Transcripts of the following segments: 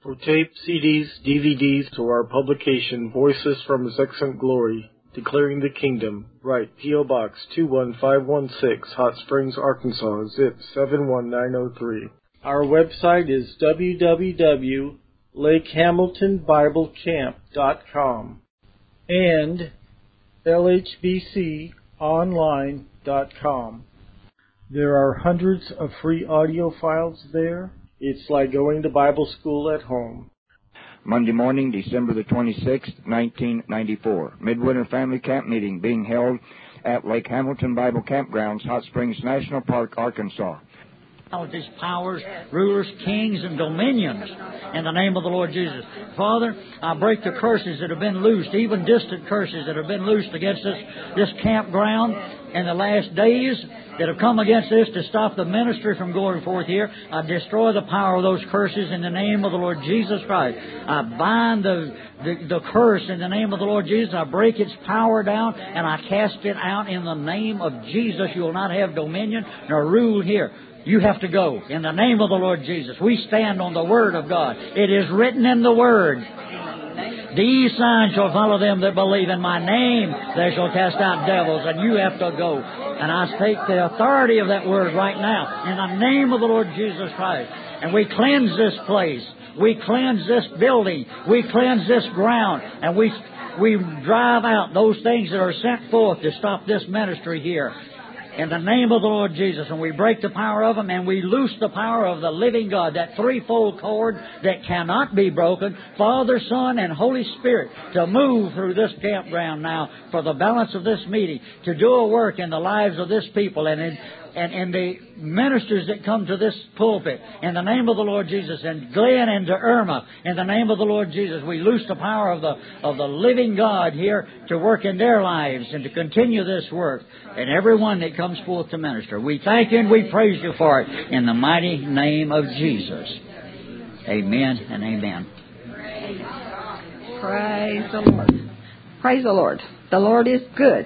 For tape, CDs, DVDs, or our publication, Voices from His Excellent Glory, Declaring the Kingdom, write P.O. Box 21516, Hot Springs, Arkansas, zip 71903. Our website is www.lakehamiltonbiblecamp.com and lhbconline.com. There are hundreds of free audio files there. It's like going to Bible school at home. Monday morning, December the 26th, 1994. Midwinter Family Camp Meeting being held at Lake Hamilton Bible Campgrounds, Hot Springs National Park, Arkansas. These powers, rulers, kings, and dominions in the name of the Lord Jesus. Father, I break the curses that have been loosed, even distant curses that have been loosed against this campground in the last days that have come against this to stop the ministry from going forth here. I destroy the power of those curses in the name of the Lord Jesus Christ. I bind the curse in the name of the Lord Jesus. I break its power down and I cast it out in the name of Jesus. You will not have dominion nor rule here. You have to go in the name of the Lord Jesus. We stand on the Word of God. It is written in the Word. These signs shall follow them that believe in my name. They shall cast out devils, and you have to go. And I take the authority of that Word right now in the name of the Lord Jesus Christ. And we cleanse this place. We cleanse this building. We cleanse this ground. And we drive out those things that are sent forth to stop this ministry here. In the name of the Lord Jesus, and we break the power of them, and we loose the power of the living God, that threefold cord that cannot be broken, Father, Son, and Holy Spirit, to move through this campground now for the balance of this meeting, to do a work in the lives of this people and in the ministers that come to this pulpit, in the name of the Lord Jesus, and Glenn and to Irma, in the name of the Lord Jesus, we loose the power of the living God here to work in their lives and to continue this work, and everyone that comes forth to minister. We thank you and we praise you for it in the mighty name of Jesus. Amen and amen. Praise the Lord. Praise the Lord. The Lord is good.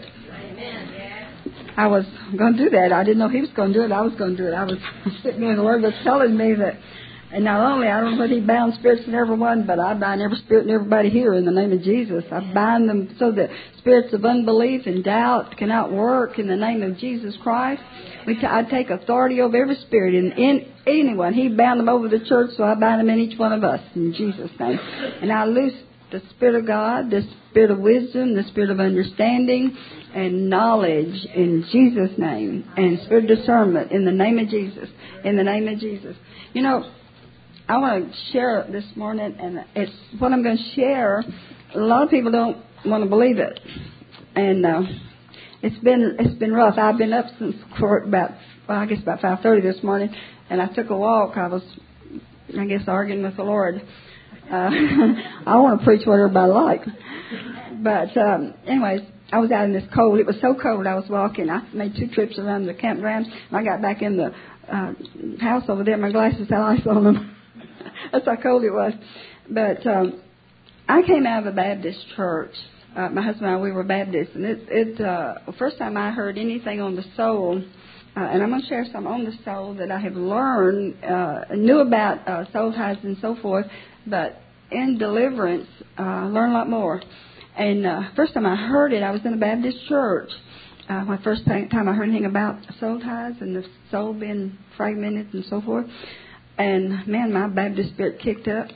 I was going to do that. I didn't know He was going to do it. I was going to do it. I was sitting there and the Lord was telling me that, and not only, I don't know whether He bound spirits in everyone, but I bind every spirit in everybody here in the name of Jesus. I bind them so that spirits of unbelief and doubt cannot work in the name of Jesus Christ. I take authority over every spirit in anyone. He bound them over the church, so I bind them in each one of us in Jesus' name. And I loose the Spirit of God, the Spirit of wisdom, the Spirit of understanding and knowledge in Jesus' name, and Spirit of discernment in the name of Jesus. In the name of Jesus. You know, I want to share this morning, and it's what I'm going to share. A lot of people don't want to believe it, and it's been rough. I've been up since about 5:30 this morning, and I took a walk. I was, arguing with the Lord. I want to preach what everybody likes. But anyways, I was out in this cold. It was so cold I was walking. I made 2 trips around the campground. I got back in the house over there. My glasses had ice on them. That's how cold it was. But I came out of a Baptist church. My husband and I, we were Baptists. And the first time I heard anything on the soul, and I'm going to share some on the soul that I have learned, knew about soul ties and so forth, but in deliverance, learned a lot more. And first time I heard it, I was in a Baptist church. My first time I heard anything about soul ties and the soul being fragmented and so forth. And, man, my Baptist spirit kicked up.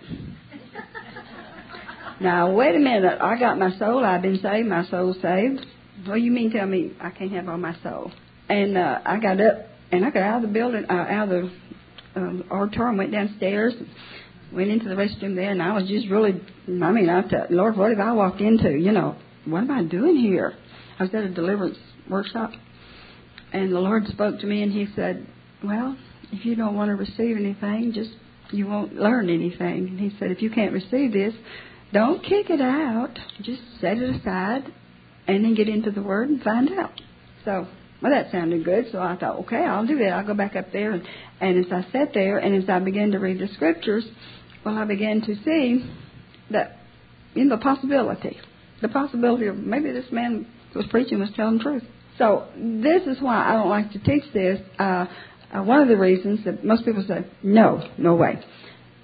Now, wait a minute. I got my soul. I've been saved. My soul's saved. What do you mean tell me I can't have all my soul? And I got up, and I got out of the building, out of the auditorium, went downstairs, went into the restroom there, and I was just really, I thought, Lord, what have I walked into? What am I doing here? I was at a deliverance workshop, and the Lord spoke to me, and He said, well, if you don't want to receive anything, you won't learn anything. And He said, if you can't receive this, don't kick it out. Just set it aside, and then get into the Word and find out. So, well, that sounded good, so I thought, okay, I'll do that. I'll go back up there, and as I sat there, and as I began to read the Scriptures, well, I began to see that, the possibility of maybe this man who was preaching was telling the truth. So this is why I don't like to teach this. One of the reasons that most people say, no way.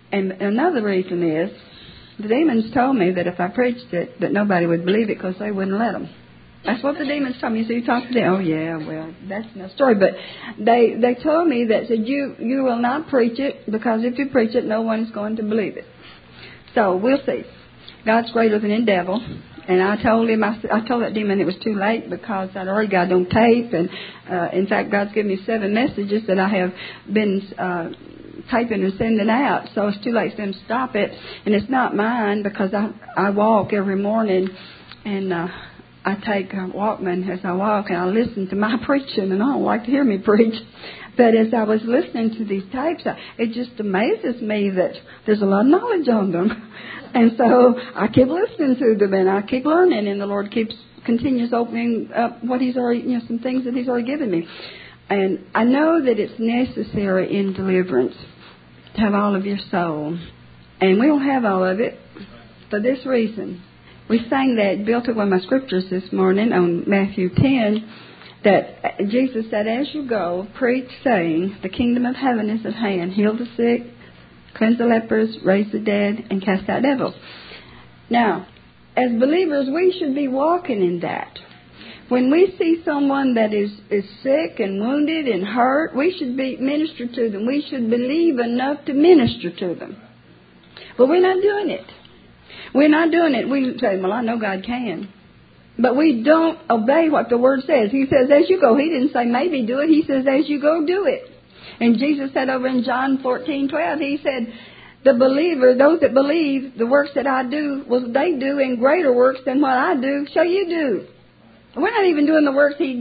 And another reason is the demons told me that if I preached it, that nobody would believe it because they wouldn't let them. That's what the demons told me. So you talk to them. Oh, yeah, well, that's no story. But they told me that said you will not preach it because if you preach it, no one's going to believe it. So we'll see. God's greater than the devil. And I told him, I told that demon it was too late because I'd already got it on tape. And, in fact, God's given me 7 messages that I have been typing and sending out. So it's too late for them to stop it. And it's not mine because I walk every morning and I take a Walkman as I walk and I listen to my preaching. And I don't like to hear me preach. But as I was listening to these tapes, it just amazes me that there's a lot of knowledge on them. And so I keep listening to them and I keep learning, and the Lord continues opening up what He's already, some things that He's already given me. And I know that it's necessary in deliverance to have all of your soul. And we don't have all of it for this reason. We sang that, built up one of my scriptures this morning on Matthew 10, that Jesus said, as you go, preach, saying, the kingdom of heaven is at hand. Heal the sick, cleanse the lepers, raise the dead, and cast out devils. Now, as believers, we should be walking in that. When we see someone that is sick and wounded and hurt, we should be minister to them. We should believe enough to minister to them. But we're not doing it. We're not doing it. We say, well, I know God can. But we don't obey what the Word says. He says, as you go. He didn't say maybe do it. He says, as you go, do it. And Jesus said over in John 14:12, He said, the believer, those that believe, the works that I do, well, they do, and greater works than what I do, shall you do. We're not even doing the works He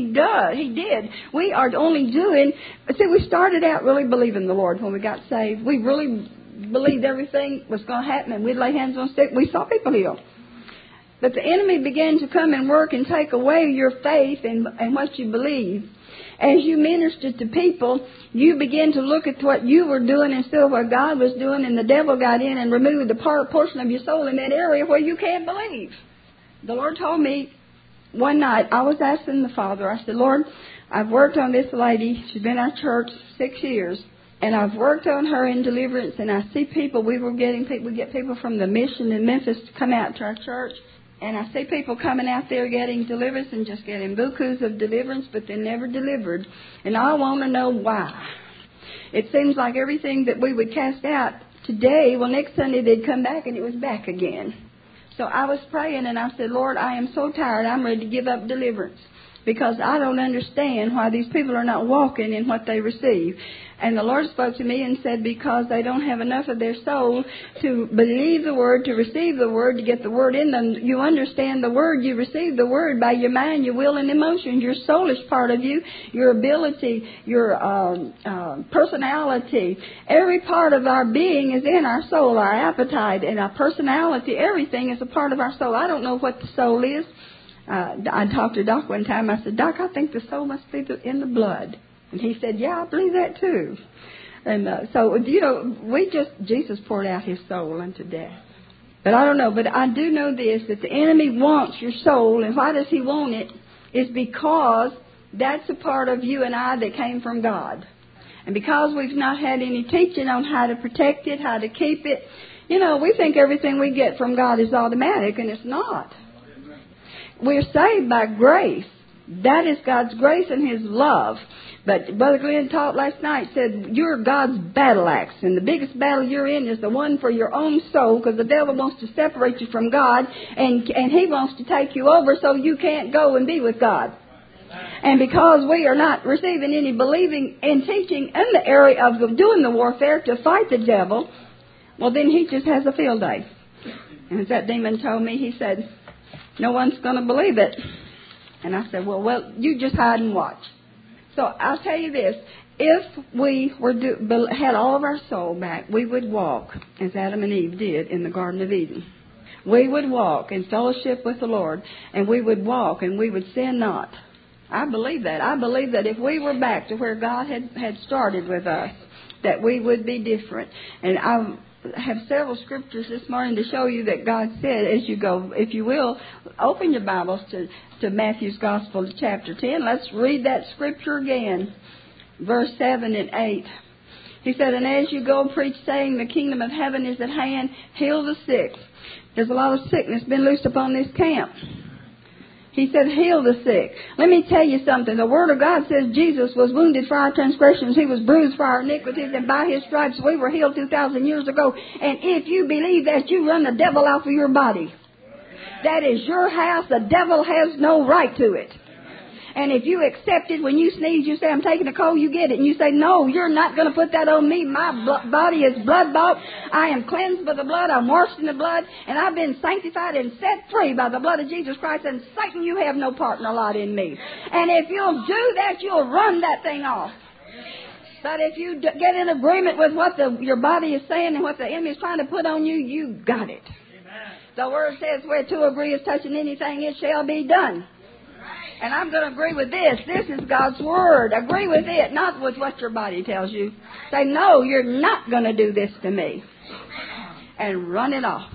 did. We are only doing, see, we started out really believing the Lord when we got saved. We really believed everything was going to happen, and we'd lay hands on sick. We saw people healed. But the enemy began to come and work and take away your faith and what you believe. As you ministered to people, you began to look at what you were doing instead of what God was doing, and the devil got in and removed the portion of your soul in that area where you can't believe. The Lord told me one night, I was asking the Father, I said, Lord, I've worked on this lady. She's been in our church 6 years. And I've worked on her in deliverance, and I see people, we get people from the mission in Memphis to come out to our church. And I see people coming out there getting deliverance and just getting bukus of deliverance, but they're never delivered. And I want to know why. It seems like everything that we would cast out today, well, next Sunday they'd come back and it was back again. So I was praying and I said, Lord, I am so tired. I'm ready to give up deliverance because I don't understand why these people are not walking in what they receive. And the Lord spoke to me and said, because they don't have enough of their soul to believe the Word, to receive the Word, to get the Word in them. You understand the Word. You receive the Word by your mind, your will, and emotions. Your soulish part of you, your ability, your personality. Every part of our being is in our soul, our appetite and our personality. Everything is a part of our soul. I don't know what the soul is. I talked to Doc one time. I said, Doc, I think the soul must be in the blood. And he said, yeah, I believe that too. And so, Jesus poured out His soul unto death. But I don't know, but I do know this, that the enemy wants your soul. And why does he want it? It's because that's a part of you and I that came from God. And because we've not had any teaching on how to protect it, how to keep it, we think everything we get from God is automatic, and it's not. We're saved by grace. That is God's grace and His love. But Brother Glenn taught last night, said, you're God's battle axe. And the biggest battle you're in is the one for your own soul, because the devil wants to separate you from God, and he wants to take you over so you can't go and be with God. And because we are not receiving any believing and teaching in the area of doing the warfare to fight the devil, well, then he just has a field day. And as that demon told me, he said, no one's going to believe it. And I said, well, you just hide and watch. So I'll tell you this. If we had all of our soul back, we would walk as Adam and Eve did in the Garden of Eden. We would walk in fellowship with the Lord, and we would walk and we would sin not. I believe that. I believe that if we were back to where God had started with us, that we would be different. And I have several scriptures this morning to show you that God said, as you go, if you will, open your Bibles to Matthew's Gospel, chapter 10. Let's read that scripture again, verse 7 and 8. He said, and as you go preach saying the kingdom of heaven is at hand, heal the sick. There's a lot of sickness been loosed upon this camp. He said, heal the sick. Let me tell you something. The Word of God says Jesus was wounded for our transgressions. He was bruised for our iniquities. And by His stripes we were healed 2,000 years ago. And if you believe that, you run the devil out of your body. That is your house. The devil has no right to it. And if you accept it, when you sneeze, you say, I'm taking a cold, you get it. And you say, no, you're not going to put that on me. My body is blood-bought. I am cleansed by the blood. I'm washed in the blood. And I've been sanctified and set free by the blood of Jesus Christ. And Satan, you have no part nor lot in me. And if you'll do that, you'll run that thing off. But if you get in agreement with what your body is saying and what the enemy is trying to put on you, you got it. The Word says, where two agree is touching anything, it shall be done. And I'm going to agree with this. This is God's Word. Agree with it, not with what your body tells you. Say, no, you're not going to do this to me. And run it off.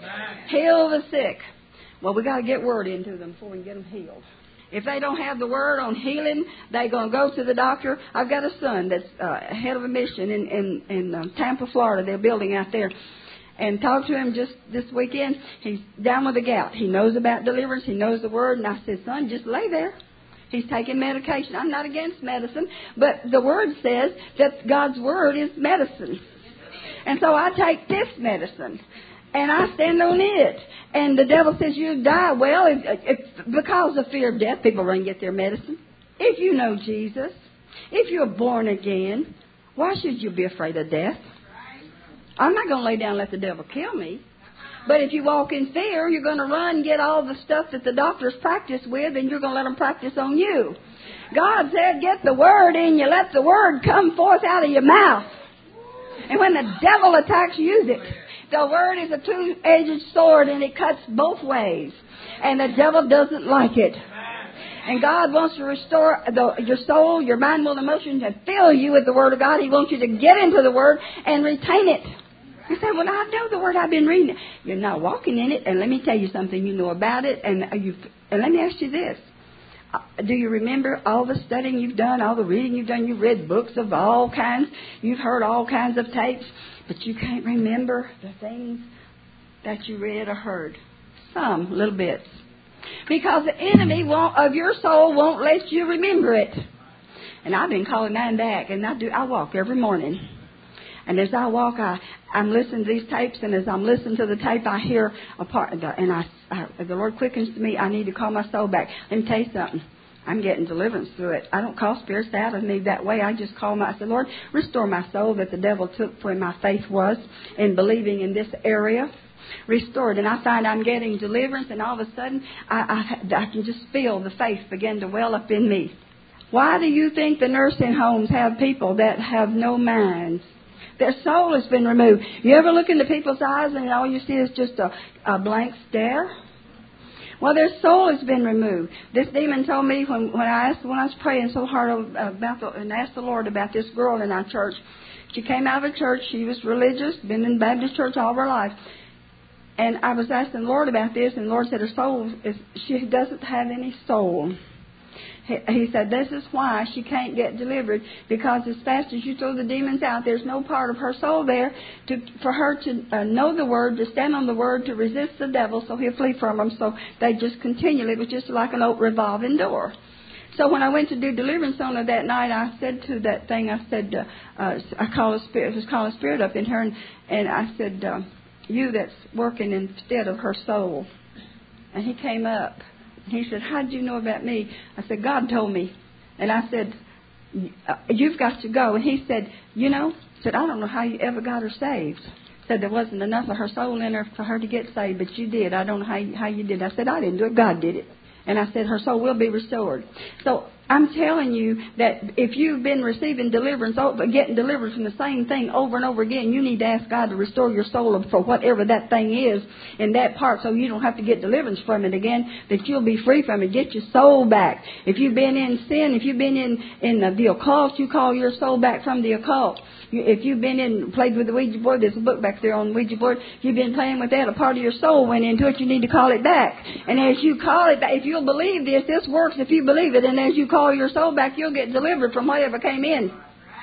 Heal the sick. Well, we got to get Word into them before we can get them healed. If they don't have the Word on healing, they're going to go to the doctor. I've got a son that's head of a mission in Tampa, Florida. They're building out there. And talked to him just this weekend. He's down with the gout. He knows about deliverance. He knows the Word. And I said, son, just lay there. He's taking medication. I'm not against medicine, but the Word says that God's Word is medicine. And so I take this medicine, and I stand on it. And the devil says, you die. Well, it's because of fear of death, people run and get their medicine. If you know Jesus, if you're born again, why should you be afraid of death? I'm not going to lay down and let the devil kill me. But if you walk in fear, you're going to run and get all the stuff that the doctors practice with, and you're going to let them practice on you. God said, get the Word in you. Let the Word come forth out of your mouth. And when the devil attacks, use it. The Word is a two-edged sword, and it cuts both ways. And the devil doesn't like it. And God wants to restore your soul, your mind, will, and emotions, and fill you with the Word of God. He wants you to get into the Word and retain it. You say, well, I know the Word. I've been reading it. You're not walking in it. And let me tell you something. You know about it. And let me ask you this. Do you remember all the studying you've done, all the reading you've done? You've read books of all kinds. You've heard all kinds of tapes. But you can't remember the things that you read or heard. Some little bits. Because the enemy of your soul won't let you remember it. And I've been calling that back. And I walk every morning. And as I walk, I'm listening to these tapes. And as I'm listening to the tape, I hear a part. And the Lord quickens to me, I need to call my soul back. Let me tell you something. I'm getting deliverance through it. I don't call spirits out of me that way. I just call I said, Lord, restore my soul that the devil took where my faith was in believing in this area. Restored. And I find I'm getting deliverance. And all of a sudden, I can just feel the faith begin to well up in me. Why do you think the nursing homes have people that have no minds? Their soul has been removed. You ever look into people's eyes and all you see is just a blank stare? Well, their soul has been removed. This demon told me when I was praying so hard and asked the Lord about this girl in our church. She came out of a church. She was religious, been in Baptist church all her life. And I was asking the Lord about this, and the Lord said she doesn't have any soul. He said, this is why she can't get delivered, because as fast as you throw the demons out, there's no part of her soul there for her to know the Word, to stand on the Word, to resist the devil so he'll flee from them. So they just continually, it was just like an old revolving door. So when I went to do deliverance on her that night, I said to that thing, I said, I called a spirit, was calling a spirit up in her, and I said, you that's working instead of her soul. And he came up. He said, how did you know about me? I said, God told me. And I said, you've got to go. And he said, I don't know how you ever got her saved. Said there wasn't enough of her soul in her for her to get saved, but you did. I don't know how you did. I said, I didn't do it. God did it. And I said, her soul will be restored. So I'm telling you that if you've been receiving deliverance, getting delivered from the same thing over and over again, you need to ask God to restore your soul for whatever that thing is in that part, so you don't have to get deliverance from it again, that you'll be free from it. Get your soul back. If you've been in sin, if you've been in the occult, you call your soul back from the occult. If you've been played with the Ouija board, there's a book back there on the Ouija board. If you've been playing with that, a part of your soul went into it, you need to call it back. And as you call it back, if you'll believe this works if you believe it, and as you call your soul back, you'll get delivered from whatever came in.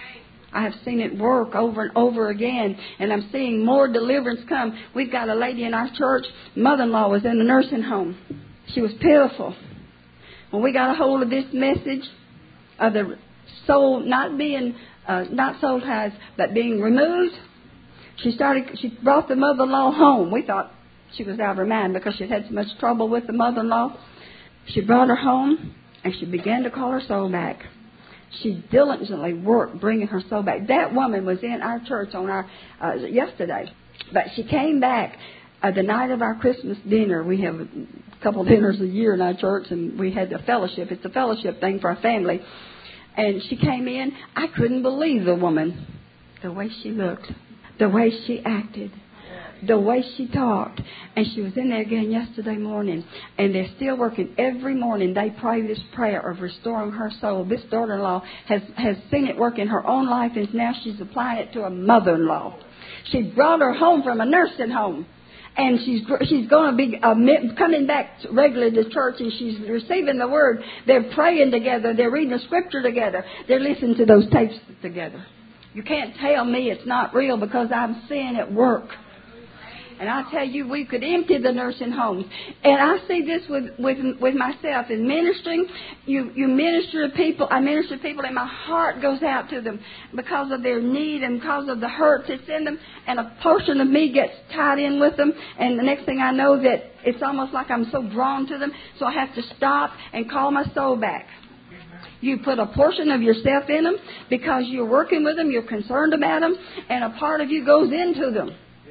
I have seen it work over and over again, and I'm seeing more deliverance come. We've got a lady in our church, mother-in-law was in a nursing home. She was pitiful. When we got a hold of this message of the soul not being, not soul ties, but being removed, she brought the mother-in-law home. We thought she was out of her mind because she'd had so much trouble with the mother-in-law. She brought her home, and she began to call her soul back. She diligently worked bringing her soul back. That woman was in our church on our yesterday, but she came back the night of our Christmas dinner. We have a couple of dinners a year in our church, and we had the fellowship. It's a fellowship thing for our family. And she came in. I couldn't believe the woman, the way she looked, the way she acted, the way she talked. And she was in there again yesterday morning. And they're still working. Every morning they pray this prayer of restoring her soul. This daughter-in-law has seen it work in her own life, and now she's applying it to a mother-in-law. She brought her home from a nursing home. And she's going to be coming back regularly to church, and she's receiving the Word. They're praying together. They're reading the Scripture together. They're listening to those tapes together. You can't tell me it's not real because I'm seeing it work. And I tell you, we could empty the nursing homes. And I see this with myself in ministering. You minister to people. I minister to people, and my heart goes out to them because of their need and because of the hurt that's in them. And a portion of me gets tied in with them. And the next thing I know, that it's almost like I'm so drawn to them. So I have to stop and call my soul back. You put a portion of yourself in them because you're working with them, you're concerned about them, and a part of you goes into them.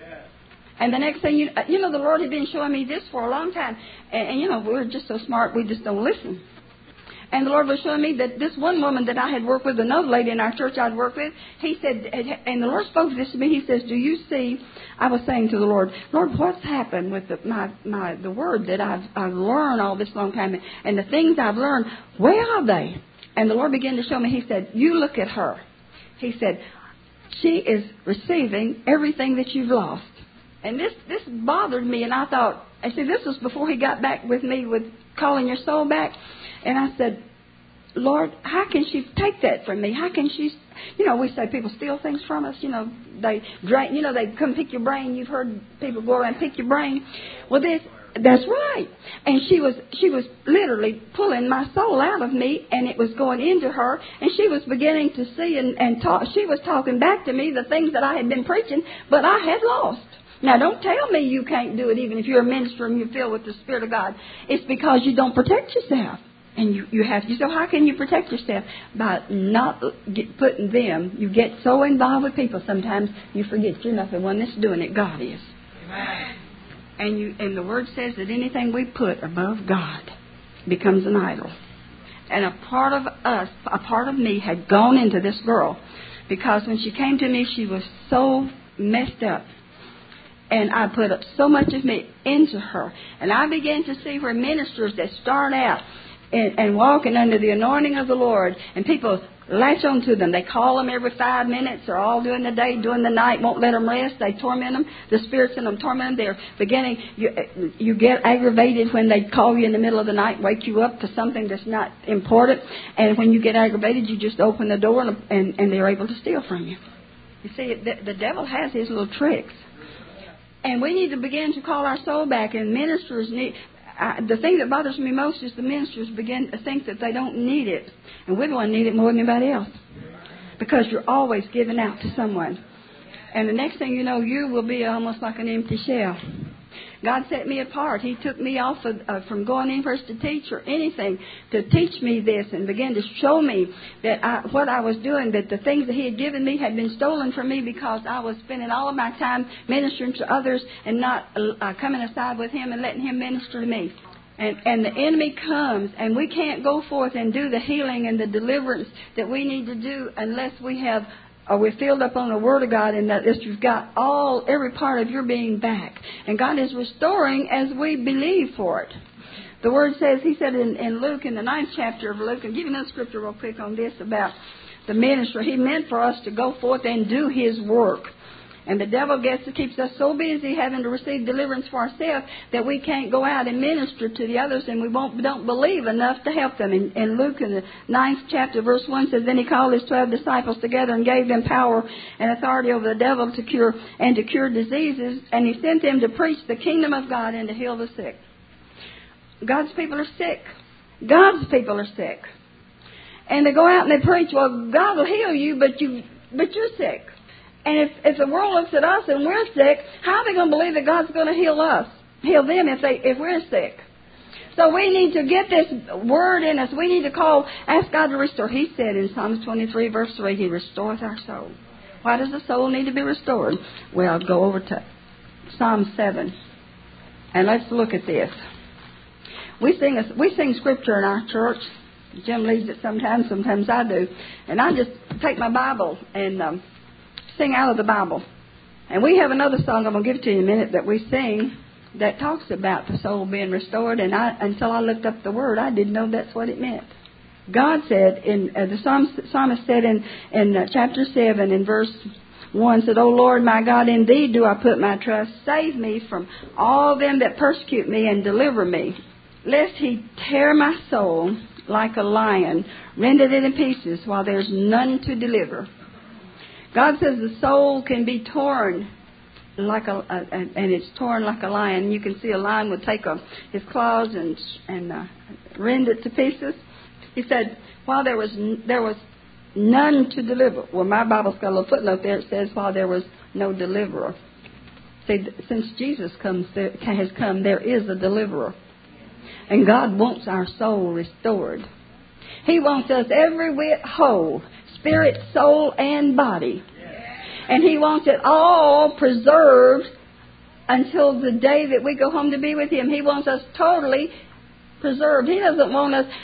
And the next thing you know, the Lord had been showing me this for a long time. And you know, we're just so smart, we just don't listen. And the Lord was showing me that this one woman that I had worked with, another lady in our church I'd worked with, he said, and the Lord spoke this to me, he says, do you see, I was saying to the Lord, what's happened with the word that I've learned all this long time, and the things I've learned, where are they? And the Lord began to show me, he said, you look at her. He said, she is receiving everything that you've lost. And this bothered me, and I thought, this was before he got back with me with calling your soul back. And I said, Lord, how can she take that from me? How can she, we say people steal things from us. They drain, they come pick your brain. You've heard people go around and pick your brain. Well, that's right. And she was literally pulling my soul out of me, and it was going into her, and she was beginning to see and talk. She was talking back to me the things that I had been preaching, but I had lost. Now, don't tell me you can't do it even if you're a minister and you're filled with the Spirit of God. It's because you don't protect yourself. And you have to. So how can you protect yourself? By not putting them. You get so involved with people sometimes you forget you're not the one that's doing it. God is. Amen. And the Word says that anything we put above God becomes an idol. And a part of us, a part of me had gone into this girl because when she came to me, she was so messed up. And I put up so much of me into her. And I began to see where ministers that start out and walking under the anointing of the Lord, and people latch on to them. They call them every 5 minutes, or all during the day, during the night, won't let them rest. They torment them. The spirits in them torment them. They're beginning, you get aggravated when they call you in the middle of the night, wake you up to something that's not important. And when you get aggravated, you just open the door and they're able to steal from you. You see, the devil has his little tricks. And we need to begin to call our soul back, and ministers need. The thing that bothers me most is the ministers begin to think that they don't need it. And we don't need it more than anybody else. Because you're always giving out to someone. And the next thing you know, you will be almost like an empty shell. God set me apart. He took me off from going in first to teach or anything to teach me this and began to show me that what I was doing, that the things that He had given me had been stolen from me because I was spending all of my time ministering to others and not coming aside with Him and letting Him minister to me. And the enemy comes, and we can't go forth and do the healing and the deliverance that we need to do unless we're filled up on the Word of God, and that you've got every part of your being back. And God is restoring as we believe for it. The Word says, He said in Luke, in the 9th chapter of Luke, and give you another scripture real quick on this about the ministry. He meant for us to go forth and do His work. And the devil keeps us so busy having to receive deliverance for ourselves that we can't go out and minister to the others, and we don't believe enough to help them. And Luke in the 9th chapter, verse 1 says, Then he called his 12 disciples together and gave them power and authority over the devil to cure diseases, and he sent them to preach the kingdom of God and to heal the sick. God's people are sick. God's people are sick. And they go out and they preach, well, God will heal you, but you're sick. And if the world looks at us and we're sick, how are they going to believe that God's going to heal them if we're sick? So we need to get this word in us. We need to ask God to restore. He said in Psalms 23, verse 3, He restoreth our soul. Why does the soul need to be restored? Well, go over to Psalm 7, and let's look at this. We sing scripture in our church. Jim leads it sometimes I do. And I just take my Bible and sing out of the Bible. And we have another song I'm going to give to you in a minute that we sing that talks about the soul being restored. And until I looked up the word, I didn't know that's what it meant. God said, the psalmist said in chapter 7 in verse 1, said, O Lord my God, in Thee do I put my trust. Save me from all them that persecute me and deliver me. Lest He tear my soul like a lion, rend it in pieces while there's none to deliver. God says the soul can be torn and it's torn like a lion. You can see a lion would take his claws and rend it to pieces. He said, while there was none to deliver. Well, my Bible's got a little footnote there. It says, while there was no deliverer. See, since Jesus has come, there is a deliverer. And God wants our soul restored. He wants us every whit whole, spirit, soul, and body. And He wants it all preserved until the day that we go home to be with Him. He wants us totally preserved. He doesn't want us,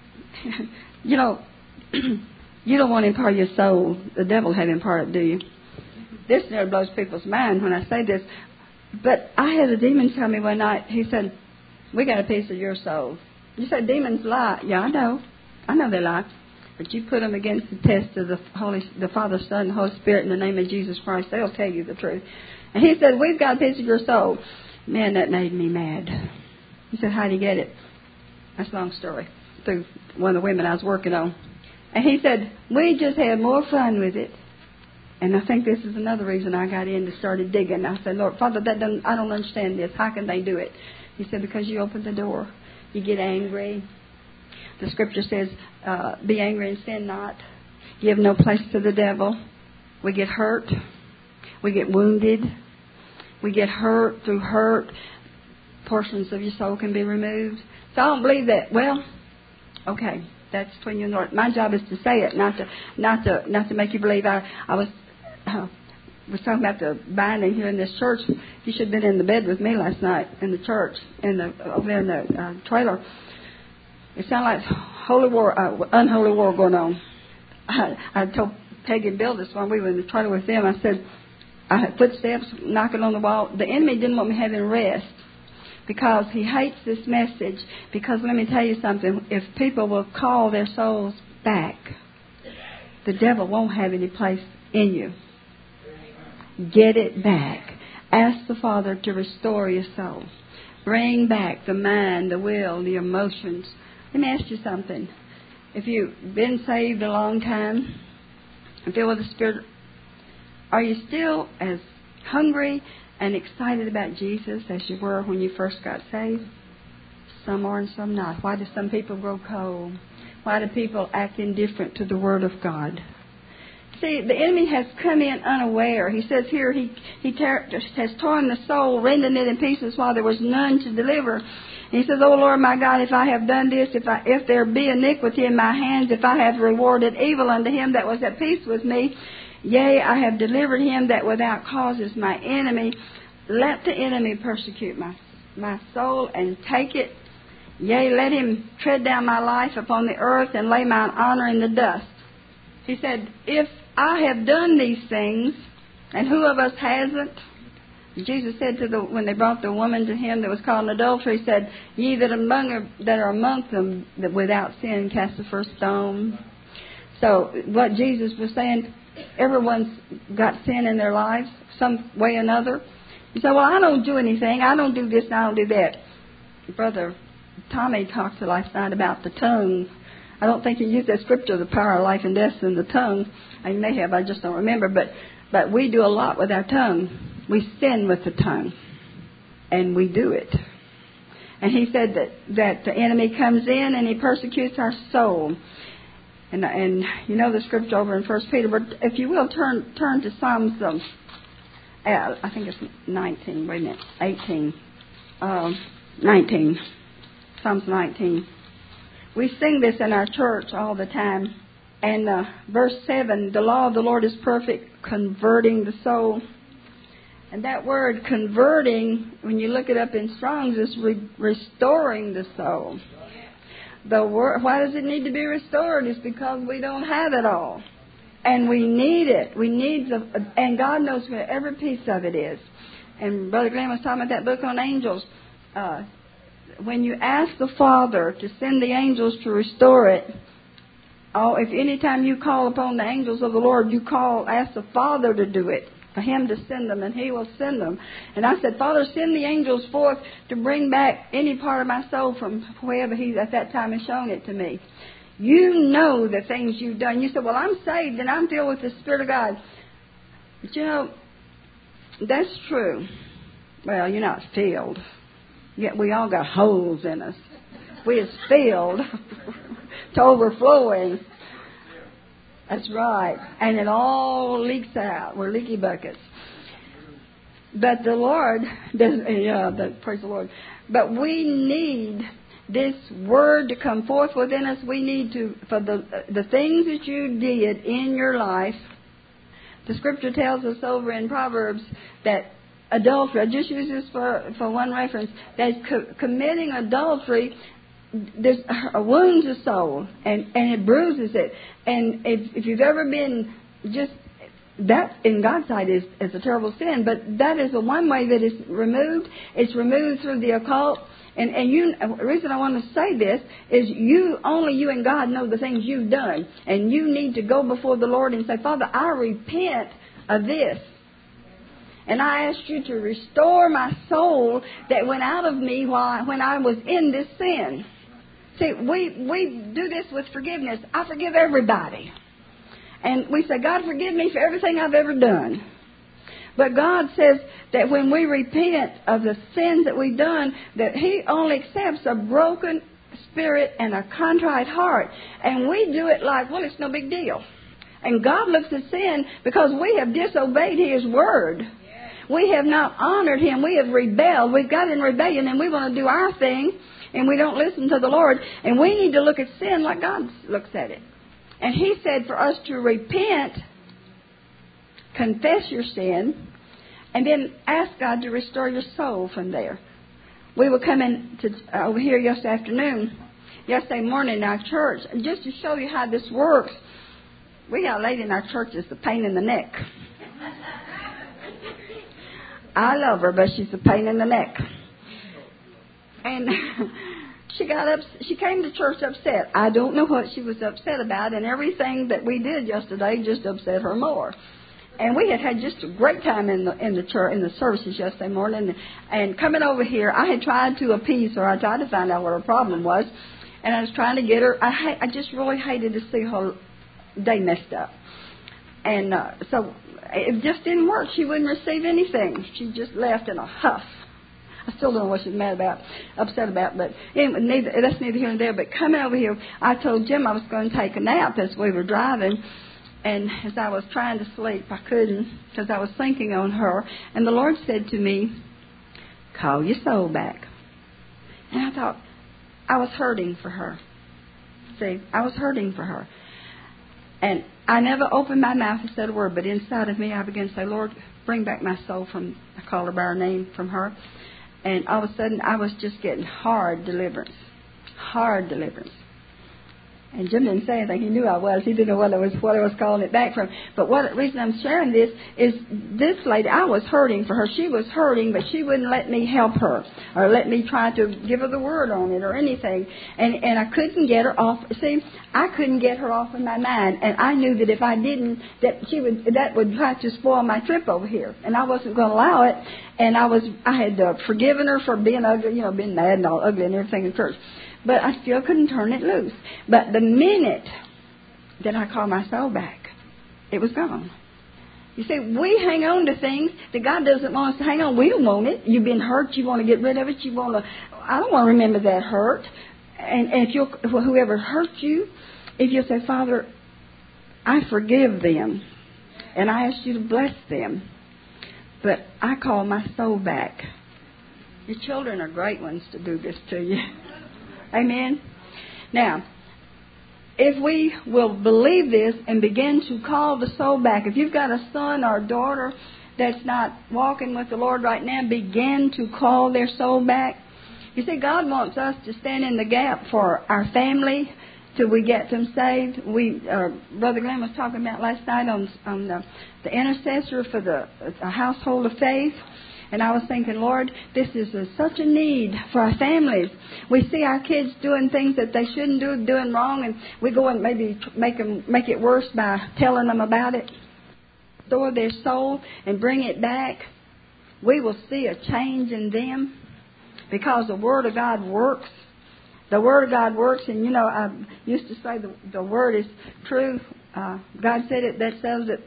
you don't want Him part of your soul. The devil had Him part of it, do you? This never blows people's mind when I say this. But I had a demon tell me one night, he said, we got a piece of your soul. You said demons lie. Yeah, I know. I know they lie. But you put them against the test of the Father, Son, and Holy Spirit in the name of Jesus Christ. They'll tell you the truth. And he said, we've got a piece of your soul. Man, that made me mad. He said, how do you get it? That's a long story. Through one of the women I was working on. And he said, we just had more fun with it. And I think this is another reason I got in and started digging. I said, Lord, Father, I don't understand this. How can they do it? He said, because you open the door. You get angry. The scripture says, be angry and sin not. Give no place to the devil. We get hurt. We get wounded. We get hurt. Through hurt, portions of your soul can be removed. So I don't believe that. Well, okay, that's between you and the Lord. My job is to say it, not to make you believe. I was talking about the binding here in this church. You should have been in the bed with me last night in the church, over there in the trailer. It sounded like unholy war going on. I told Peggy and Bill this one. We were in the trailer with them. I said, I had footsteps knocking on the wall. The enemy didn't want me having rest because he hates this message. Because let me tell you something. If people will call their souls back, the devil won't have any place in you. Get it back. Ask the Father to restore your soul. Bring back the mind, the will, the emotions. Let me ask you something. If you've been saved a long time and filled with the Spirit, are you still as hungry and excited about Jesus as you were when you first got saved? Some are and some not. Why do some people grow cold? Why do people act indifferent to the Word of God? See, the enemy has come in unaware. He says here he has torn the soul, rending it in pieces while there was none to deliver. And he says, O Lord my God, if I have done this, if there be iniquity in my hands, if I have rewarded evil unto him that was at peace with me, yea, I have delivered him that without cause is my enemy. Let the enemy persecute my soul and take it. Yea, let him tread down my life upon the earth and lay mine honor in the dust. He said, if I have done these things, and who of us hasn't? Jesus said when they brought the woman to him that was caught in adultery, he said, ye that are among them that without sin cast the first stone. So what Jesus was saying, Everyone's got sin in their lives, some way or another. You say, well, I don't do anything. I don't do this and I don't do that. Brother Tommy talked last night about the tongue. I don't think he used that scripture, the power of life and death in the tongue. I may have, I just don't remember. But we do a lot with our tongue. We sin with the tongue. And we do it. And he said that the enemy comes in and he persecutes our soul. And you know the scripture over in 1 Peter. But if you will, turn to Psalms, I think it's 19, wait a minute, 18. 19. Psalms 19. We sing this in our church all the time. And verse 7, the law of the Lord is perfect, converting the soul. And that word converting, when you look it up in Strong's, is restoring the soul. Why does it need to be restored? It's because we don't have it all. And we need it. And God knows where every piece of it is. And Brother Glenn was talking about that book on angels. When you ask the Father to send the angels to restore it, if any time you call upon the angels of the Lord, ask the Father to do it, for Him to send them, and He will send them. And I said, Father, send the angels forth to bring back any part of my soul from wherever He at that time has shown it to me. You know the things you've done. You said, well, I'm saved and I'm filled with the Spirit of God. But you know, that's true. Well, you're not filled. Yet we all got holes in us. We is filled to overflowing. That's right. And it all leaks out. We're leaky buckets. But the Lord, praise the Lord. But we need this word to come forth within us. We need for the things that you did in your life. The scripture tells us over in Proverbs that adultery, I just use this for one reference, that committing adultery wounds the soul and it bruises it. And if you've ever been that in God's sight is a terrible sin, but that is the one way that it's removed. It's removed through the occult. And the reason I want to say this is only you and God know the things you've done. And you need to go before the Lord and say, Father, I repent of this. And I ask you to restore my soul that went out of me when I was in this sin. See, we do this with forgiveness. I forgive everybody. And we say, God, forgive me for everything I've ever done. But God says that when we repent of the sins that we've done, that He only accepts a broken spirit and a contrite heart. And we do it like, well, it's no big deal. And God looks at sin because we have disobeyed His word. We have not honored Him. We have rebelled. We've got in rebellion and we want to do our thing and we don't listen to the Lord. And we need to look at sin like God looks at it. And He said for us to repent, confess your sin, and then ask God to restore your soul from there. We were coming over here yesterday morning in our church, and just to show you how this works, we got a lady in our church that's a pain in the neck. I love her, but she's a pain in the neck. And she came to church upset. I don't know what she was upset about, and everything that we did yesterday just upset her more. And we had just a great time in the church, in the services yesterday morning. And coming over here, I had tried to appease her. I tried to find out what her problem was, and I was trying to get her. I just really hated to see her day messed up, and so it just didn't work. She wouldn't receive anything. She just left in a huff. I still don't know what she's upset about, but anyway, that's neither here nor there. But coming over here, I told Jim I was going to take a nap as we were driving, and as I was trying to sleep, I couldn't because I was thinking on her. And the Lord said to me, call your soul back. And I thought, I was hurting for her. See, I was hurting for her. And I never opened my mouth and said a word, but inside of me I began to say, Lord, bring back my soul from, I called her by her name, from her. And all of a sudden I was just getting hard deliverance. And Jim didn't say anything. He knew I was. He didn't know what I was calling it back from. But the reason I'm sharing this is this lady, I was hurting for her. She was hurting, but she wouldn't let me help her or let me try to give her the word on it or anything. And I couldn't get her off. See, I couldn't get her off of my mind. And I knew that if I didn't, that would try to spoil my trip over here. And I wasn't going to allow it. And I had forgiven her for being ugly, being mad and all ugly and everything in church. But I still couldn't turn it loose. But the minute that I called my soul back, it was gone. You see, we hang on to things that God doesn't want us to hang on. We don't want it. You've been hurt. You want to get rid of it. I don't want to remember that hurt. And if whoever hurt you, if you'll say, Father, I forgive them, and I ask you to bless them, but I call my soul back. Your children are great ones to do this to you. Amen. Now, if we will believe this and begin to call the soul back, if you've got a son or a daughter that's not walking with the Lord right now, begin to call their soul back. You see, God wants us to stand in the gap for our family till we get them saved. Brother Glenn was talking about last night on the intercessor for the household of faith. And I was thinking, Lord, this is such a need for our families. We see our kids doing things that they shouldn't do, doing wrong, and we go and maybe make it worse by telling them about it. Restore their soul and bring it back. We will see a change in them because the Word of God works. The Word of God works, and I used to say the Word is true. God said it, that settles it.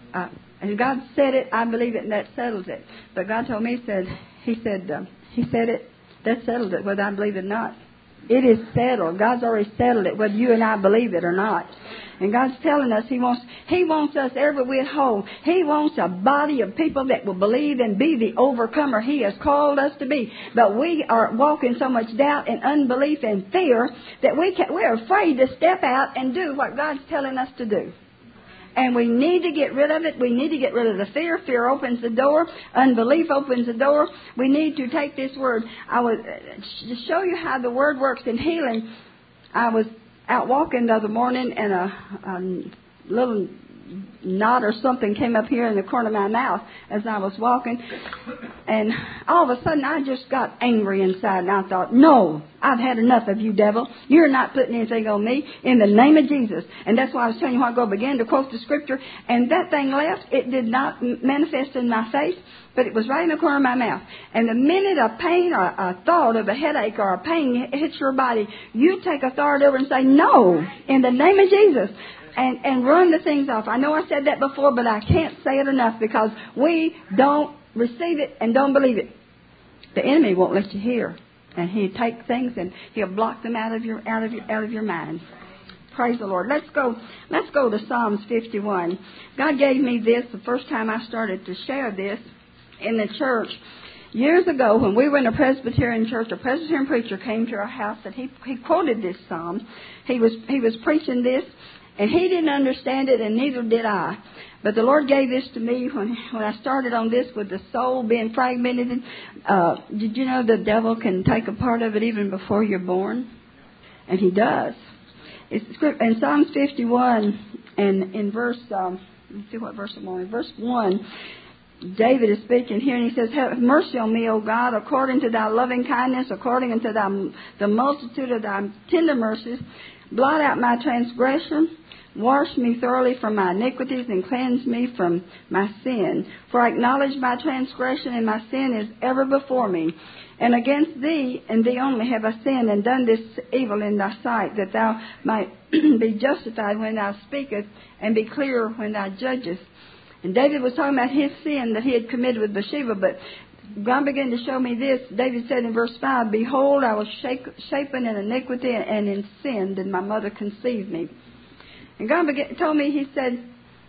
And God said it, I believe it, and that settles it. But God told me, He said it, that settles it, whether I believe it or not. It is settled. God's already settled it, whether you and I believe it or not. And God's telling us He wants us every whit whole. He wants a body of people that will believe and be the overcomer He has called us to be. But we are walking so much doubt and unbelief and fear that we're afraid to step out and do what God's telling us to do. And we need to get rid of it. We need to get rid of the fear. Fear opens the door. Unbelief opens the door. We need to take this word. I was to show you how the word works in healing. I was out walking the other morning, and a little knot or something came up here in the corner of my mouth as I was walking. And all of a sudden, I just got angry inside, and I thought, no, I've had enough of you, devil. You're not putting anything on me in the name of Jesus. And that's why I was telling you a while ago, I began to quote the scripture, and that thing left. It did not manifest in my face, but it was right in the corner of my mouth. And the minute a pain or a thought of a headache or a pain hits your body, you take authority over and say, no, in the name of Jesus. And run the things off. I know I said that before, but I can't say it enough because we don't receive it and don't believe it. The enemy won't let you hear, and he'll take things and he'll block them out of your mind. Praise the Lord. Let's go to Psalms 51. God gave me this the first time I started to share this in the church. Years ago, when we were in a Presbyterian church, a Presbyterian preacher came to our house, and he quoted this psalm. He was preaching this. And he didn't understand it, and neither did I. But the Lord gave this to me when I started on this with the soul being fragmented. Did you know the devil can take a part of it even before you're born? And he does. It's in Psalms 51, and in verse, let's see what verse I'm on. In verse 1, David is speaking here, and he says, have mercy on me, O God, according to thy loving kindness, according unto the multitude of thy tender mercies. Blot out my transgression. Wash me thoroughly from my iniquities and cleanse me from my sin. For I acknowledge my transgression, and my sin is ever before me. And against thee and thee only have I sinned and done this evil in thy sight, that thou might be justified when thou speakest and be clear when thou judgest. And David was talking about his sin that he had committed with Bathsheba, but God began to show me this. David said in verse 5, behold, I was shapen in iniquity, and in sin did my mother conceive me. And God told me, He said,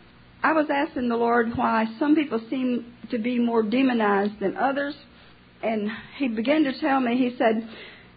I was asking the Lord why some people seem to be more demonized than others. And He began to tell me, He said,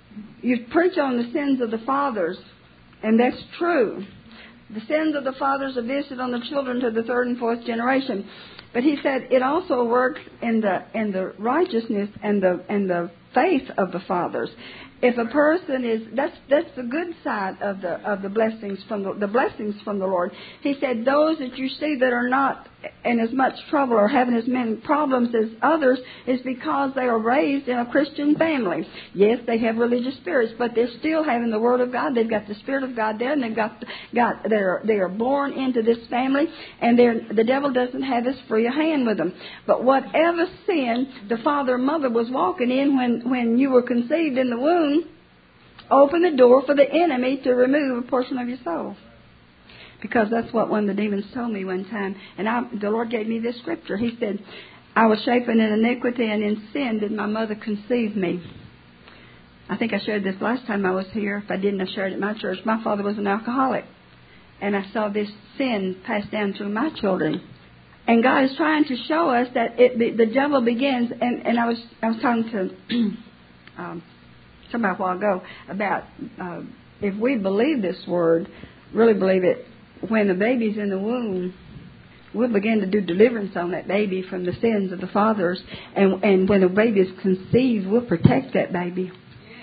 you preach on the sins of the fathers, and that's true. The sins of the fathers are visited on the children to the third and fourth generation. But He said it also works in the righteousness and the faith of the fathers. If a person is, that's the good side of the blessings from the blessings from the Lord. He said, those that you see that are not in as much trouble or having as many problems as others is because they are raised in a Christian family. Yes, they have religious spirits, but they're still having the Word of God. They've got the Spirit of God there, and they are born into this family, and the devil doesn't have as free a hand with them. But whatever sin the father and mother was walking in when you were conceived in the womb, open the door for the enemy to remove a portion of your soul. Because that's what one of the demons told me one time. And the Lord gave me this scripture. He said, I was shapen in iniquity, and in sin did my mother conceive me. I think I shared this last time I was here. If I didn't, I shared it at my church. My father was an alcoholic. And I saw this sin passed down through my children. And God is trying to show us that the devil begins. And I was talking to somebody a while ago about if we believe this word, really believe it, when the baby's in the womb, we'll begin to do deliverance on that baby from the sins of the fathers. And when the baby is conceived, we'll protect that baby.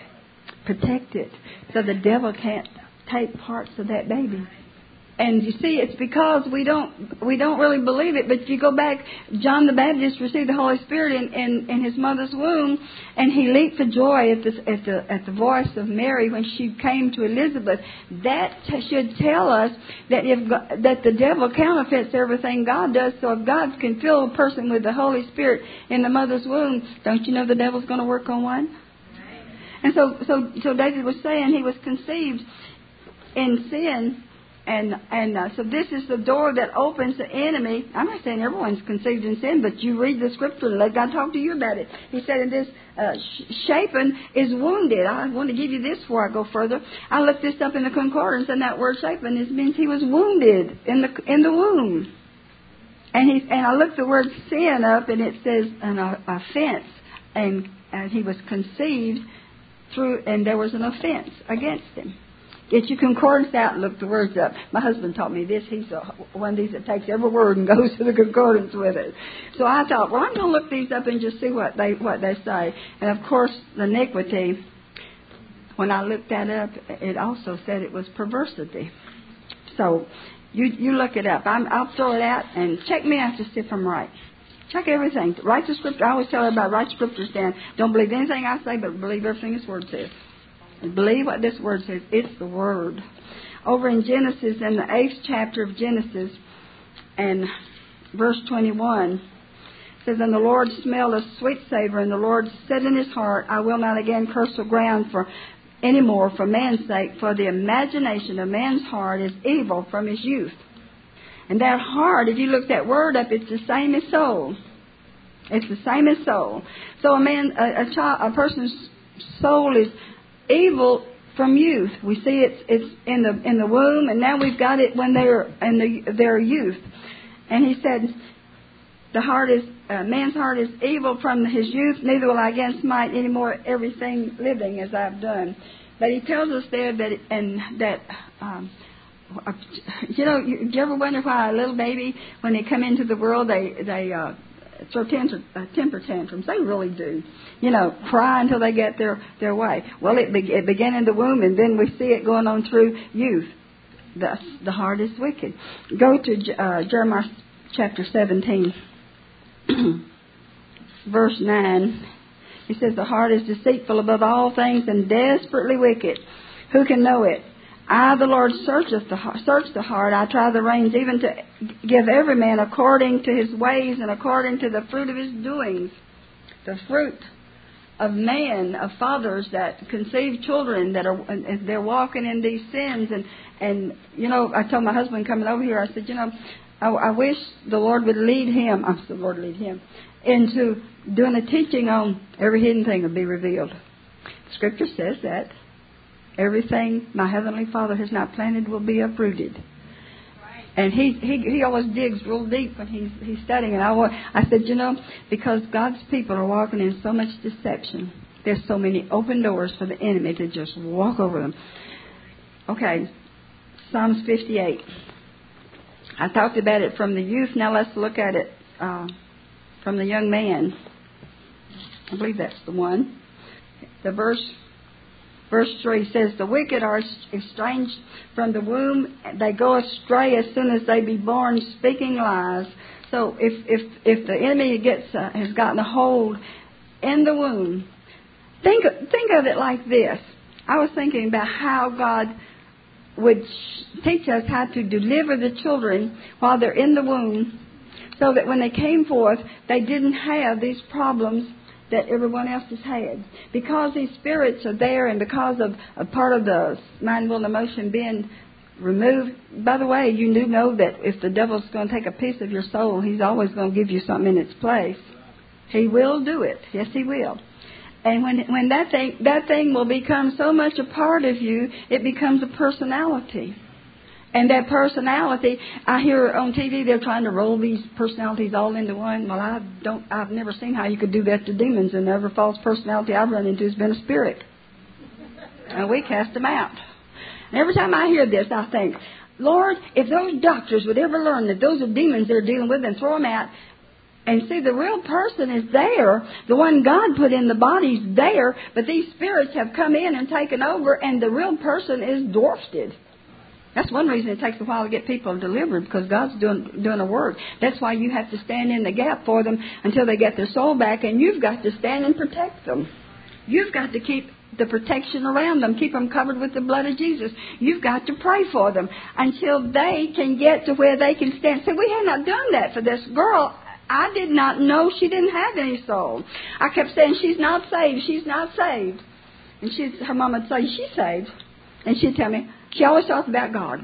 Protect it. So the devil can't take parts of that baby. And you see, it's because we don't really believe it. But if you go back, John the Baptist received the Holy Spirit in his mother's womb, and he leaped for joy at the voice of Mary when she came to Elizabeth. That should tell us that that the devil counterfeits everything God does. So if God can fill a person with the Holy Spirit in the mother's womb, don't you know the devil's going to work on one? And so David was saying he was conceived in sin. So this is the door that opens the enemy. I'm not saying everyone's conceived in sin, but you read the scripture and let God talk to you about it. He said in this, shapen is wounded. I want to give you this before I go further. I looked this up in the concordance, and that word shapen means he was wounded in the womb. And I looked the word sin up, and it says an offense, and he was conceived through, and there was an offense against him. Get your concordance out and look the words up. My husband taught me this. He's one of these that takes every word and goes to the concordance with it. So I thought, well, I'm going to look these up and just see what they say. And of course, the iniquity, when I looked that up, it also said it was perversity. So you look it up. I'll throw it out and check me out to see if I'm right. Check everything. Write the scripture. I always tell everybody, write scriptures down. Don't believe anything I say, but believe everything this word says. And believe what this word says. It's the word. Over in Genesis, in the 8th chapter of Genesis, and verse 21, it says, And the Lord smelled a sweet savor, and the Lord said in his heart, I will not again curse the ground any more for man's sake, for the imagination of man's heart is evil from his youth. And that heart, if you look that word up, it's the same as soul. It's the same as soul. So a person's soul is evil from youth. We see it's in the womb, and now we've got it when they're in their youth. And he said, man's heart is evil from his youth. Neither will I again smite any more everything living as I've done. But he tells us there that do you ever wonder why a little baby, when they come into the world, they throw temper tantrums? They really do. Cry until they get their way. Well, it began in the womb, and then we see it going on through youth. Thus, the heart is wicked. Go to Jeremiah chapter 17, verse 9. He says, The heart is deceitful above all things and desperately wicked. Who can know it? I, the Lord, search the heart. I try the reins, even to give every man according to his ways and according to the fruit of his doings. The fruit of man, of fathers that conceive children that they're walking in these sins. And I told my husband coming over here, I said, I wish the Lord would lead him. The Lord lead him into doing a teaching on every hidden thing will be revealed. The Scripture says that. Everything my Heavenly Father has not planted will be uprooted. Right. And he always digs real deep when he's studying. And I said, because God's people are walking in so much deception, there's so many open doors for the enemy to just walk over them. Okay, Psalms 58. I talked about it from the youth. Now let's look at it. From the young man. I believe that's the one. The verse 3 says, the wicked are estranged from the womb. They go astray as soon as they be born, speaking lies. So if the enemy has gotten a hold in the womb, think of it like this. I was thinking about how God would teach us how to deliver the children while they're in the womb, so that when they came forth, they didn't have these problems that everyone else has had. Because these spirits are there, and because of a part of the mind, will, and emotion being removed. By the way, you do know that if the devil's going to take a piece of your soul, he's always going to give you something in its place. He will do it. Yes, he will. And when that thing will become so much a part of you, it becomes a personality. And that personality, I hear on TV they're trying to roll these personalities all into one. Well, I've never seen how you could do that to demons, and every false personality I've run into has been a spirit. And we cast them out. And every time I hear this, I think, Lord, if those doctors would ever learn that those are demons they're dealing with and throw them out, and see, the real person is there. The one God put in the body's there, but these spirits have come in and taken over, and the real person is dwarfed. That's one reason it takes a while to get people delivered, because God's doing a work. That's why you have to stand in the gap for them until they get their soul back, and you've got to stand and protect them. You've got to keep the protection around them, keep them covered with the blood of Jesus. You've got to pray for them until they can get to where they can stand. See, we had not done that for this girl. I did not know she didn't have any soul. I kept saying, she's not saved, she's not saved. And her mom would say, she's saved. And she'd tell me, she always talked about God.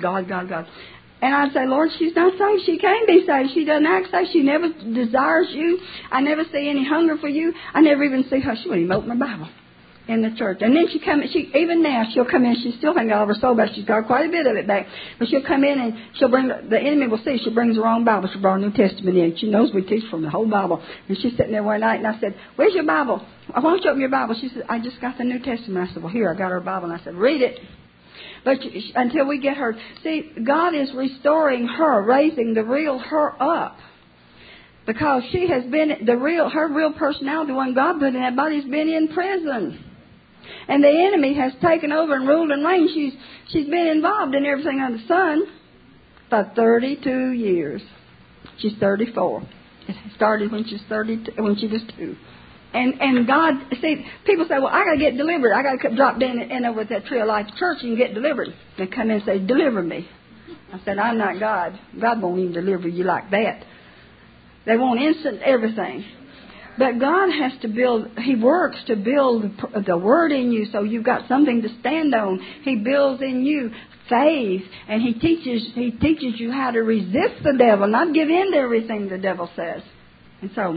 And I'd say, Lord, she's not saved. She can be saved. She doesn't act saved. She never desires you. I never see any hunger for you. I never even see her. She wouldn't even open her Bible in the church. And then even now, she'll come in. She still hasn't got all of her soul back. She's got quite a bit of it back. But she'll come in and she'll bring, the enemy will see she brings the wrong Bible. She brought a New Testament in. She knows we teach from the whole Bible. And she's sitting there one night, and I said, where's your Bible? Why don't you open your Bible? She said, I just got the New Testament. I said, well, here, I got her Bible. And I said, read it. But until we get her, see, God is restoring her, raising the real her up. Because she has been, her real personality, the one God put in that body, has been in prison. And the enemy has taken over and ruled and reigned. She's been involved in everything under the sun for 32 years. She's 34. It started when she was 2. And God, see, people say, well, I got to get delivered. I got to drop down in over at that Tree of Life church and get delivered. They come in and say, deliver me. I said, I'm not God. God won't even deliver you like that. They want instant everything. But God has to build, He works to build the Word in you so you've got something to stand on. He builds in you faith, and He teaches you how to resist the devil, not give in to everything the devil says. And so,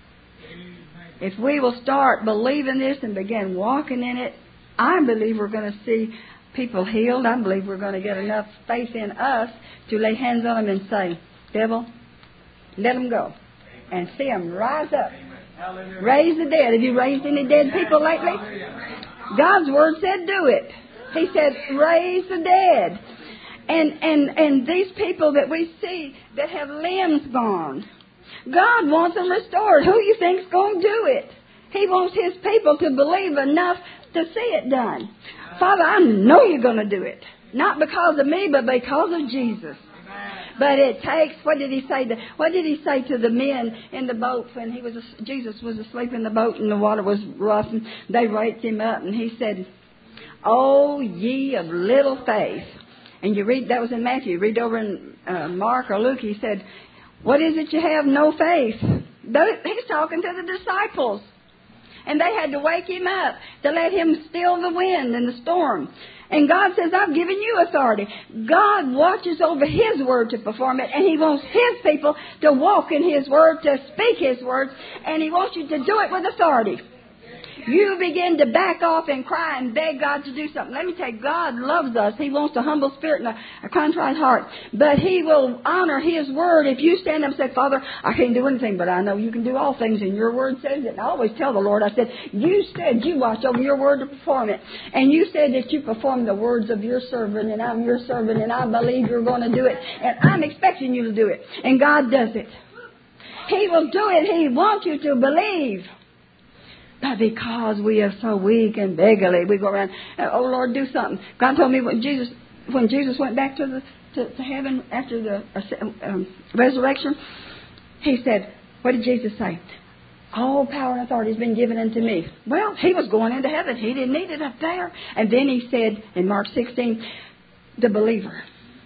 if we will start believing this and begin walking in it, I believe we're going to see people healed. I believe we're going to get enough faith in us to lay hands on them and say, devil, let them go. And see them rise up. Raise the dead. Have you raised any dead people lately? God's Word said do it. He said raise the dead. And these people that we see that have limbs gone, God wants them restored. Who you think's going to do it? He wants His people to believe enough to see it done. Father, I know you're going to do it. Not because of me, but because of Jesus. But it takes, what did he say to the men in the boat when Jesus was asleep in the boat and the water was rough and they raised him up, and he said, "Oh, ye of little faith." And you read, that was in Matthew. You read over in Mark or Luke, he said, "What is it you have no faith?" He's talking to the disciples. And they had to wake him up to let him still the wind and the storm. And God says, I've given you authority. God watches over His Word to perform it. And He wants His people to walk in His Word, to speak His words. And He wants you to do it with authority. You begin to back off and cry and beg God to do something. Let me tell you, God loves us. He wants a humble spirit and a contrite heart. But He will honor His Word. If you stand up and say, Father, I can't do anything, but I know you can do all things, and your Word says it. And I always tell the Lord, I said, you said you watch over your Word to perform it. And you said that you perform the words of your servant, and I'm your servant, and I believe you're going to do it. And I'm expecting you to do it. And God does it. He will do it. He wants you to believe. But because we are so weak and beggarly, we go around, oh, Lord, do something. God told me when Jesus went back to heaven after the resurrection, He said, what did Jesus say? All power and authority has been given unto me. Well, He was going into heaven. He didn't need it up there. And then He said in Mark 16, the believer,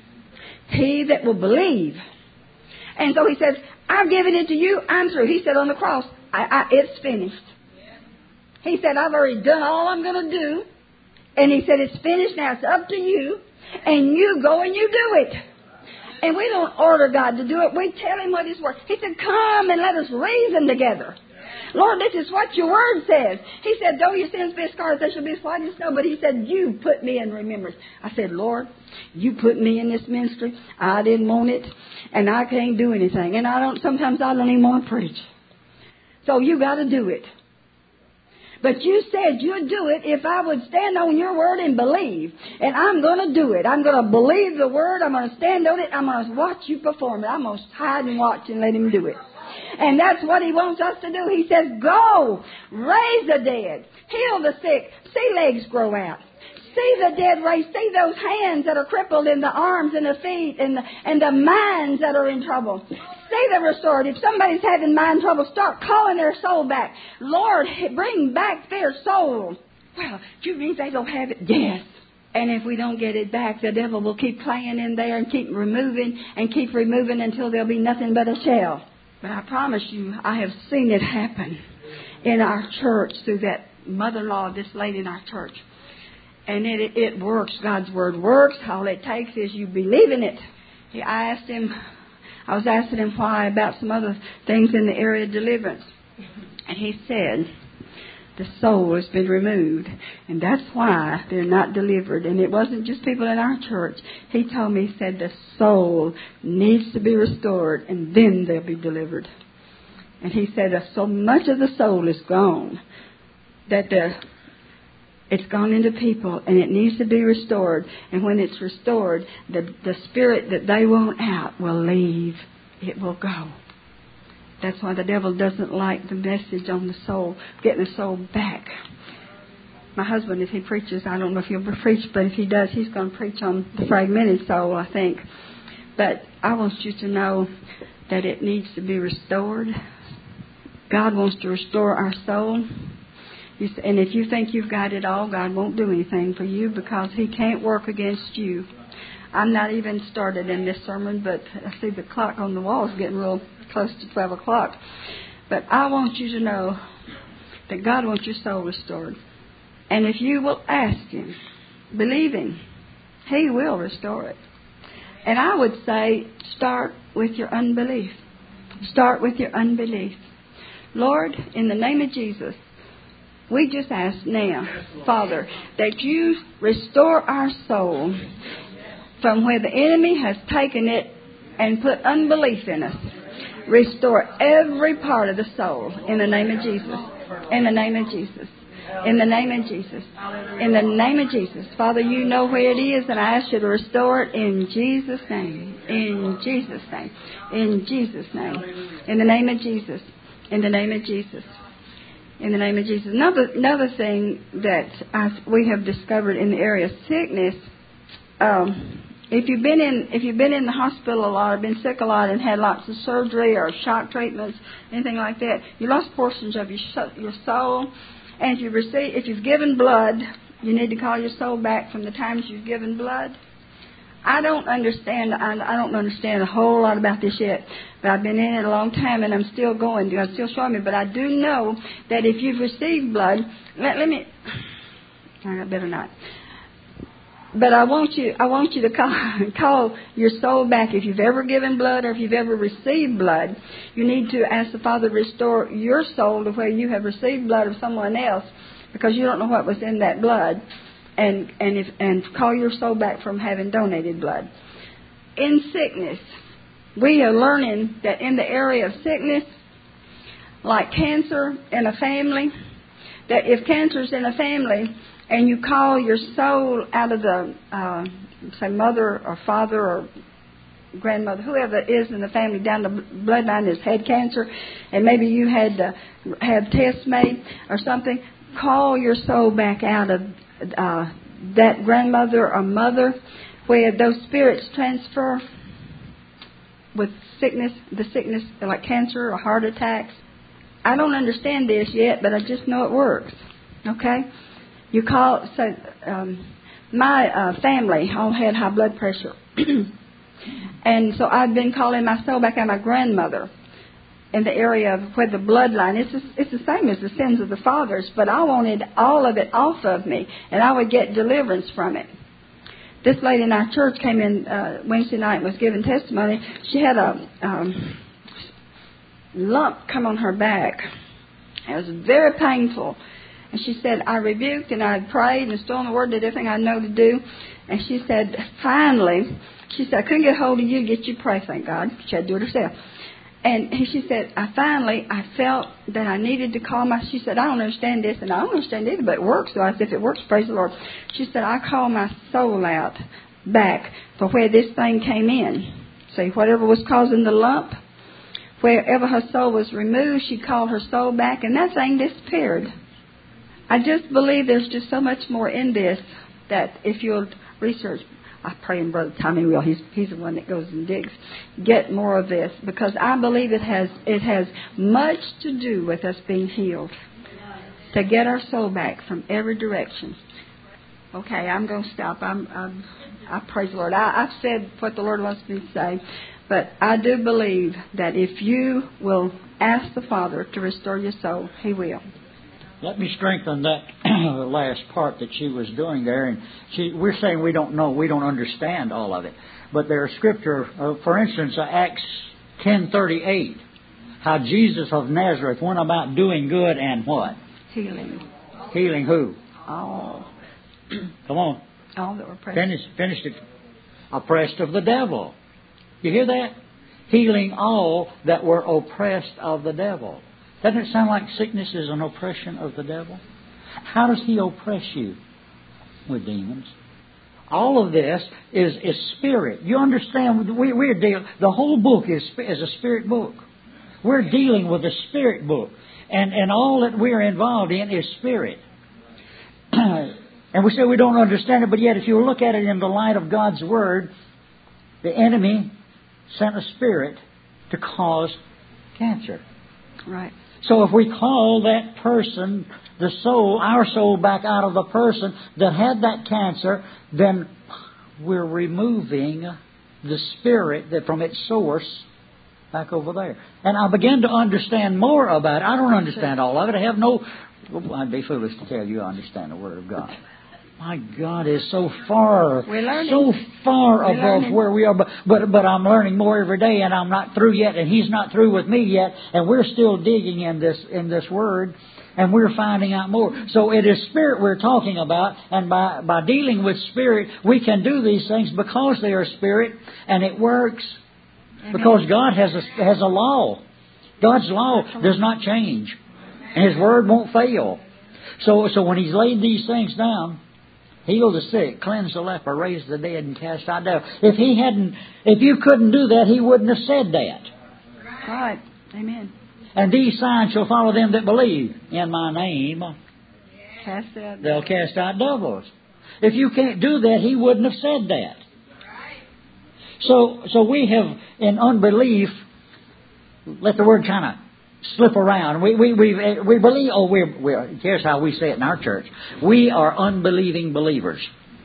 he that will believe. And so He says, I've given it to you. I'm through. He said on the cross, it's finished. He said, I've already done all I'm going to do. And He said, it's finished. Now it's up to you. And you go and you do it. And we don't order God to do it. We tell Him what His word. He said, come and let us reason together. Lord, this is what your word says. He said, though your sins be as scarlet, they shall be as white as snow. But He said, you put me in remembrance. I said, Lord, you put me in this ministry. I didn't want it. And I can't do anything. And sometimes I don't even want to preach. So you got to do it. But you said you'd do it if I would stand on your word and believe. And I'm going to do it. I'm going to believe the word. I'm going to stand on it. I'm going to watch you perform it. I'm going to hide and watch and let Him do it. And that's what He wants us to do. He says, go, raise the dead, heal the sick, see legs grow out. See the dead raised. See those hands that are crippled in the arms and the feet and the minds that are in trouble. See them restored. If somebody's having mind trouble, start calling their soul back. Lord, bring back their soul. Well, do you mean they don't have it? Yes. And if we don't get it back, the devil will keep playing in there and keep removing until there'll be nothing but a shell. But I promise you, I have seen it happen in our church through that mother-in-law of this lady in our church. And it works. God's word works. All it takes is you believe in it. I was asking him why about some other things in the area of deliverance. And he said, the soul has been removed. And that's why they're not delivered. And it wasn't just people in our church. He told me, he said, the soul needs to be restored and then they'll be delivered. And he said, so much of the soul is gone that it's gone into people and it needs to be restored. And when it's restored, the spirit that they want out will leave. It will go. That's why the devil doesn't like the message on the soul, getting the soul back. My husband, if he preaches, I don't know if he'll preach, but if he does, he's going to preach on the fragmented soul, I think. But I want you to know that it needs to be restored. God wants to restore our soul. And if you think you've got it all, God won't do anything for you because He can't work against you. I'm not even started in this sermon, but I see the clock on the wall is getting real close to 12 o'clock. But I want you to know that God wants your soul restored. And if you will ask Him, believing, He will restore it. And I would say, start with your unbelief. Start with your unbelief. Lord, in the name of Jesus, we just ask now, Father, that you restore our soul from where the enemy has taken it and put unbelief in us. Restore every part of the soul in the name of Jesus. In the name of Jesus. In the name of Jesus. In the name of Jesus. Father, you know where it is, and I ask you to restore it in Jesus' name. In Jesus' name. In Jesus' name. In the name of Jesus. In the name of Jesus. In the name of Jesus. Another thing that we have discovered in the area of sickness, if you've been in the hospital a lot, or been sick a lot, and had lots of surgery or shock treatments, anything like that, you lost portions of your soul. And if you've given blood, you need to call your soul back from the times you've given blood. I don't understand a whole lot about this yet, but I've been in it a long time, and I'm still going. God's still showing me. But I do know that if you've received blood, I better not. But I want you to call your soul back. If you've ever given blood or if you've ever received blood, you need to ask the Father to restore your soul to where you have received blood of someone else, because you don't know what was in that blood. And call your soul back from having donated blood. In sickness, we are learning that in the area of sickness, like cancer in a family, that if cancer's in a family and you call your soul out of the, say, mother or father or grandmother, whoever it is in the family down the bloodline has had cancer, and maybe you had to have tests made or something, call your soul back out of that grandmother or mother where those spirits transfer with sickness, the sickness like cancer or heart attacks. I don't understand this yet, but I just know it works. Okay? You call, my family all had high blood pressure. And so I've been calling my soul back out of my grandmother in the area of where the bloodline, it's the same as the sins of the fathers, but I wanted all of it off of me, and I would get deliverance from it. This lady in our church came in Wednesday night and was giving testimony. She had a lump come on her back. It was very painful. And she said, I rebuked and I prayed and stood on the word, did everything I know to do. And she said, finally, she said, I couldn't get hold of you, get you to pray, thank God. She had to do it herself. And she said, I felt that I needed to call she said, I don't understand this, and I don't understand it either, but it works. So I said, if it works, praise the Lord. She said, I call my soul out back for where this thing came in. See, whatever was causing the lump, wherever her soul was removed, she called her soul back, and that thing disappeared. I just believe there's just so much more in this that if you'll research, I pray and Brother Tommy will. He's the one that goes and digs. Get more of this, because I believe it has much to do with us being healed, to get our soul back from every direction. Okay, I'm going to stop. I praise the Lord. I've said what the Lord wants me to say, but I do believe that if you will ask the Father to restore your soul, He will. Let me strengthen that last part that she was doing there. And we're saying we don't know, we don't understand all of it. But there's scripture, for instance, Acts 10:38, how Jesus of Nazareth went about doing good and what? Healing. Healing who? All. Come on. All that were oppressed. Finished it. Oppressed of the devil. You hear that? Healing all that were oppressed of the devil. Doesn't it sound like sickness is an oppression of the devil? How does he oppress you? With demons. All of this is spirit. You understand? We're dealing. The whole book is a spirit book. We're dealing with a spirit book, and all that we're involved in is spirit. And we say we don't understand it, but yet if you look at it in the light of God's Word, the enemy sent a spirit to cause cancer. Right. So if we call that person, the soul, our soul, back out of the person that had that cancer, then we're removing the spirit that from its source back over there. And I began to understand more about it. I don't understand all of it. I'd be foolish to tell you I understand the Word of God. My God is so far above where we are. But I'm learning more every day, and I'm not through yet, and He's not through with me yet, and we're still digging in this Word, and we're finding out more. So it is spirit we're talking about, and by dealing with spirit, we can do these things because they are spirit, and it works. Amen. Because God has a law. God's law does not change, and His Word won't fail. So when He's laid these things down, heal the sick, cleanse the leper, raise the dead, and cast out devils. If you couldn't do that, He wouldn't have said that. Right. Amen. And these signs shall follow them that believe in my name. They'll cast out devils. If you can't do that, He wouldn't have said that. So we have, in unbelief, let the word kind of slip around. We believe. Here's how we say it in our church. We are unbelieving believers.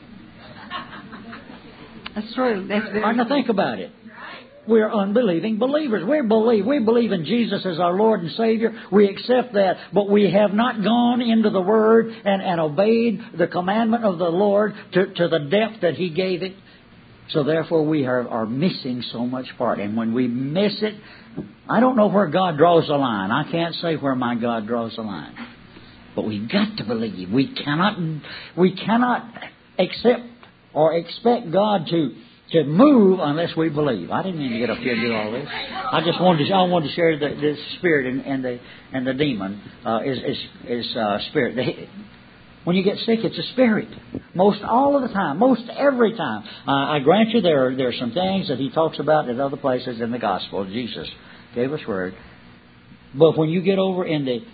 That's true. That's very true. Think about it. We're unbelieving believers. We believe in Jesus as our Lord and Savior. We accept that, but we have not gone into the Word and obeyed the commandment of the Lord to the depth that He gave it. So therefore we are missing so much part. And when we miss it, I don't know where God draws the line. I can't say where my God draws the line. But we've got to believe. We cannot accept or expect God to move unless we believe. I didn't mean to get up here and do all this. I wanted to share the spirit and the demon is spirit. When you get sick, it's a spirit. Most all of the time. Most every time. I grant you there are some things that he talks about in other places in the gospel. Jesus gave us word. But when you get over in the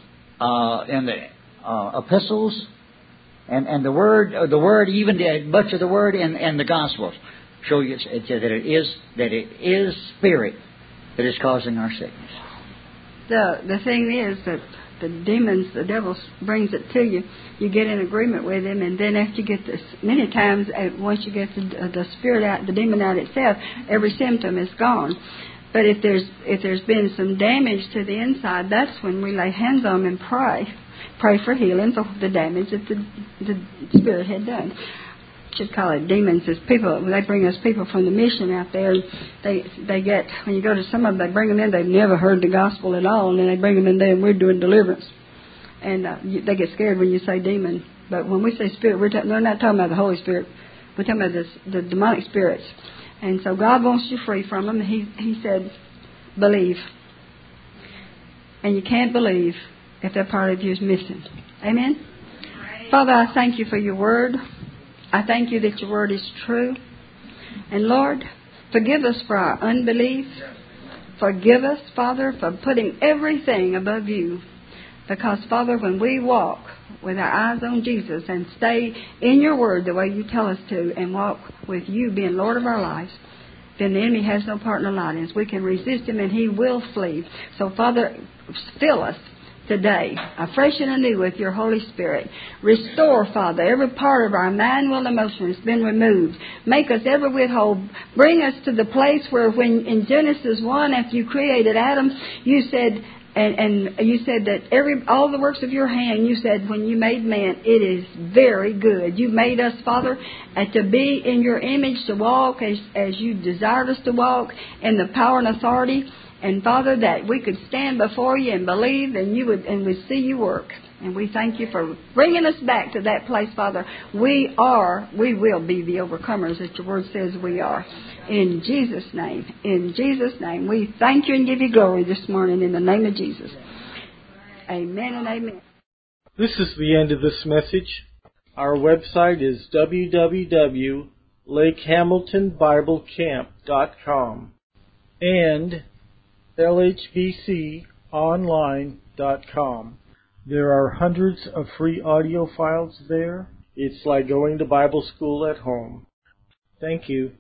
epistles and the word, even much of the word in the gospels, show you that it is spirit that is causing our sickness. The thing is that the demons, the devil brings it to you. You get in agreement with him, and then after you get this, many times once you get the spirit out, the demon out itself, every symptom is gone. But if there's been some damage to the inside, that's when we lay hands on them and pray for healing for the damage that the spirit had done. Should call it demons. As people, they bring us people from the mission out there. They get, when you go to some of them, they bring them in. They've never heard the gospel at all, and then they bring them in there, and we're doing deliverance. And they get scared when you say demon. But when we say spirit, we're not talking about the Holy Spirit. We're talking about the demonic spirits. And so God wants you free from them. He said, believe. And you can't believe if that part of you is missing. Amen? Father, I thank you for your word. I thank you that your word is true. And Lord, forgive us for our unbelief. Forgive us, Father, for putting everything above you. Because, Father, when we walk with our eyes on Jesus and stay in your word the way you tell us to and walk with you being Lord of our lives, then the enemy has no part in our lives. We can resist him and he will flee. So, Father, fill us today, afresh and anew with your Holy Spirit. Restore, Father, every part of our mind, will, and emotion has been removed. Make us every whit whole. Bring us to the place where when in Genesis 1, after you created Adam, you said, and you said that all the works of your hand, you said when you made man, it is very good. You made us, Father, to be in your image, to walk as you desired us to walk in the power and authority. And Father, that we could stand before you and believe, and we'd see you work. And we thank you for bringing us back to that place, Father. We will be the overcomers that your word says we are. In Jesus' name, we thank you and give you glory this morning in the name of Jesus. Amen and amen. This is the end of this message. Our website is www.lakehamiltonbiblecamp.com and lhbconline.com. There are hundreds of free audio files there. It's like going to Bible school at home. Thank you.